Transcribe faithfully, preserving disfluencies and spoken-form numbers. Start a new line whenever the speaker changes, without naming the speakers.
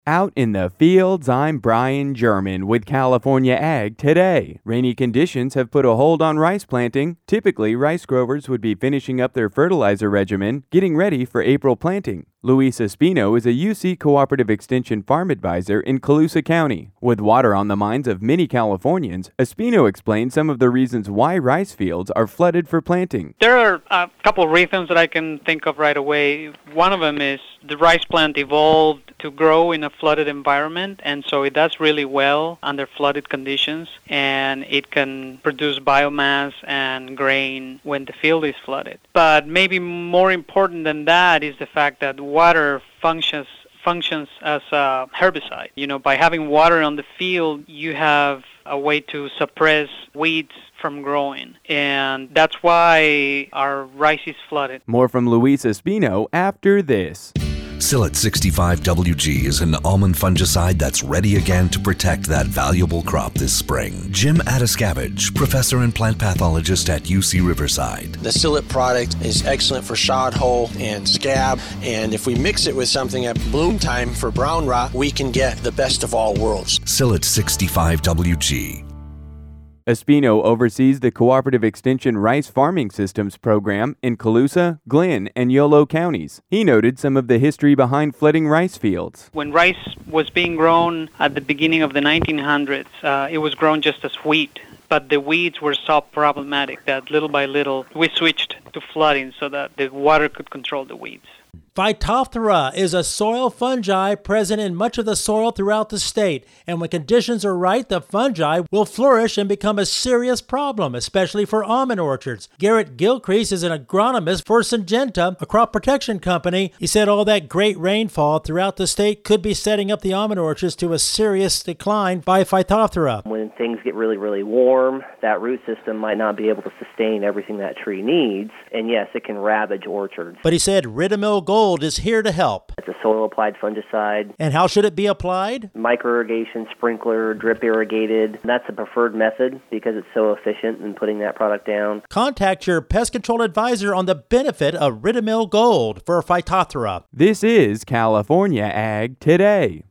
Out in the fields, I'm Brian German with California Ag Today. Rainy conditions have put a hold on rice planting. Typically, rice growers would be finishing up their fertilizer regimen, getting ready for April planting. Luis Espino is a U C Cooperative Extension Farm Advisor in Colusa County. With water on the minds of many Californians, Espino explains some of the reasons why rice fields are flooded for planting.
There are a couple of reasons that I can think of right away. One of them is the rice plant evolved to grow in a flooded environment, and so it does really well under flooded conditions, and it can produce biomass and grain when the field is flooded. But maybe more important than that is the fact that water functions functions as a herbicide. You know, by having water on the field, you have a way to suppress weeds from growing, and that's why our rice is flooded.
More from Luis Espino after this.
Silit sixty-five W G is an almond fungicide that's ready again to protect that valuable crop this spring. Jim Atascavage, professor and plant pathologist at U C Riverside.
The Silit product is excellent for shod hole and scab, and if we mix it with something at bloom time for brown rot, we can get the best of all worlds.
Silit sixty-five W G.
Espino oversees the Cooperative Extension Rice Farming Systems program in Colusa, Glenn, and Yolo counties. He noted some of the history behind flooding rice fields.
When rice was being grown at the beginning of the nineteen hundreds, uh, it was grown just as wheat, but the weeds were so problematic that little by little we switched to flooding so that the water could control the weeds.
Phytophthora is a soil fungi present in much of the soil throughout the state, and when conditions are right, the fungi will flourish and become a serious problem, especially for almond orchards. Garrett Gilcrease is an agronomist for Syngenta, a crop protection company. He said all that great rainfall throughout the state could be setting up the almond orchards to a serious decline by Phytophthora.
When things get really, really warm, that root system might not be able to sustain everything that tree needs, and yes, it can ravage orchards.
But he said Ridamil Gold is here to help.
It's a soil-applied fungicide.
And how should it be applied?
Micro-irrigation, sprinkler, drip irrigated. That's a preferred method because it's so efficient in putting that product down.
Contact your pest control advisor on the benefit of Ridamil Gold for Phytophthora.
This is California Ag Today.